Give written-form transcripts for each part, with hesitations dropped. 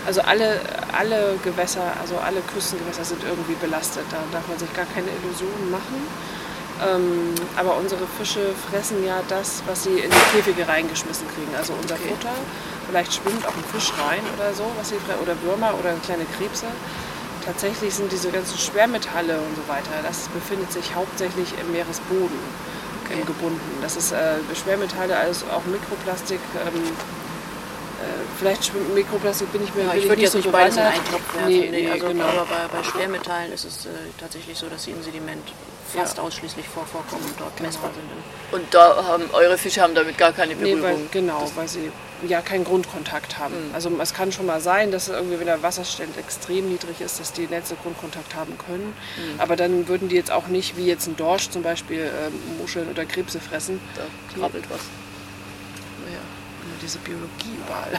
Also alle Gewässer, also alle Küstengewässer sind irgendwie belastet. Da darf man sich gar keine Illusionen machen. Aber unsere Fische fressen ja das, was sie in die Käfige reingeschmissen kriegen. Also unser Futter, vielleicht schwimmt auch ein Fisch rein oder so, oder Würmer oder kleine Krebse. Tatsächlich sind diese ganzen Schwermetalle und so weiter, das befindet sich hauptsächlich im Meeresboden gebunden. Das ist Schwermetalle, also auch Mikroplastik. Vielleicht schwimmt Mikroplastik, ich würde jetzt nicht beides in einen Topf werfen. Nee, genau. Aber bei Schwermetallen ist es tatsächlich so, dass sie im Sediment fast ausschließlich vorkommen und dort messbar sind. Und da haben eure Fische damit gar keine Berührung? Weil sie ja keinen Grundkontakt haben. Also es kann schon mal sein, dass irgendwie, wenn der Wasserstand extrem niedrig ist, dass die Netze Grundkontakt haben können. Aber dann würden die jetzt auch nicht, wie jetzt ein Dorsch zum Beispiel, Muscheln oder Krebse fressen. Da krabbelt was. Diese Biologie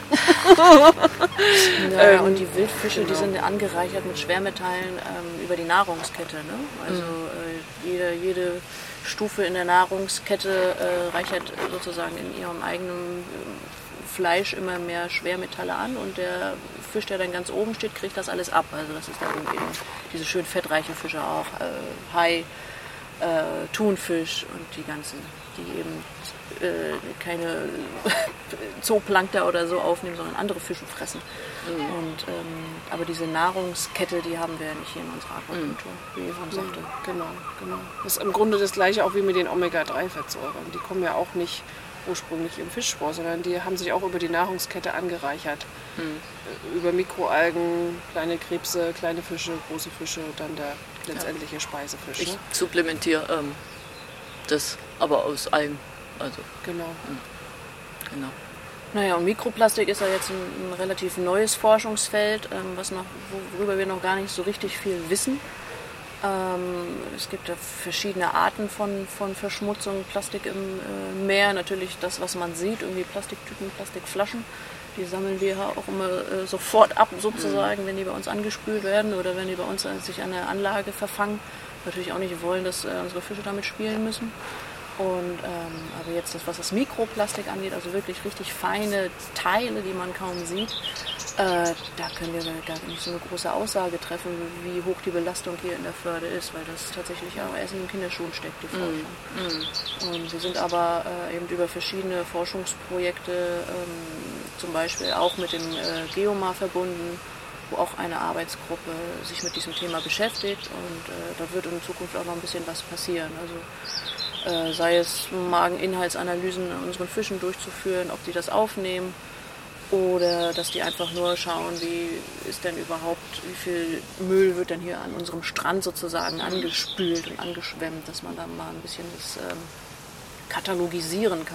überall. Und die Wildfische, die sind angereichert mit Schwermetallen über die Nahrungskette. Ne? Also jede Stufe in der Nahrungskette reichert sozusagen in ihrem eigenen Fleisch immer mehr Schwermetalle an und der Fisch, der dann ganz oben steht, kriegt das alles ab. Also das ist dann eben diese schön fettreichen Fische auch, Hai, Thunfisch und die ganzen, die eben keine Zooplankton oder so aufnehmen, sondern andere Fische fressen. Und, aber diese Nahrungskette, die haben wir ja nicht hier in unserer Aquakultur, wie Yvonne sagte. Genau. Das ist im Grunde das Gleiche auch wie mit den Omega-3-Fettsäuren. Die kommen ja auch nicht ursprünglich im Fisch vor, sondern die haben sich auch über die Nahrungskette angereichert. Über Mikroalgen, kleine Krebse, kleine Fische, große Fische, dann der letztendliche Speisefisch. Ich supplementiere das aber aus Algen. Also. Genau. Naja, und Mikroplastik ist ja jetzt ein relativ neues Forschungsfeld, worüber wir noch gar nicht so richtig viel wissen. Es gibt ja verschiedene Arten von Verschmutzung, Plastik im Meer. Natürlich das, was man sieht, irgendwie Plastiktüten, Plastikflaschen. Die sammeln wir auch immer sofort ab, sozusagen, wenn die bei uns angespült werden oder wenn die bei uns sich an der Anlage verfangen. Natürlich auch nicht wollen, dass unsere Fische damit spielen müssen. Und aber jetzt was das Mikroplastik angeht, also wirklich richtig feine Teile, die man kaum sieht, da können wir gar nicht so eine große Aussage treffen, wie hoch die Belastung hier in der Förde ist, weil das tatsächlich auch erst in den Kinderschuhen steckt, die Forschung. Und wir sind aber eben über verschiedene Forschungsprojekte, zum Beispiel auch mit dem Geomar verbunden, wo auch eine Arbeitsgruppe sich mit diesem Thema beschäftigt und da wird in Zukunft auch noch ein bisschen was passieren. Also sei es Mageninhaltsanalysen an unseren Fischen durchzuführen, ob die das aufnehmen oder dass die einfach nur schauen, wie ist denn überhaupt, wie viel Müll wird denn hier an unserem Strand sozusagen angespült und angeschwemmt, dass man dann mal ein bisschen das katalogisieren kann.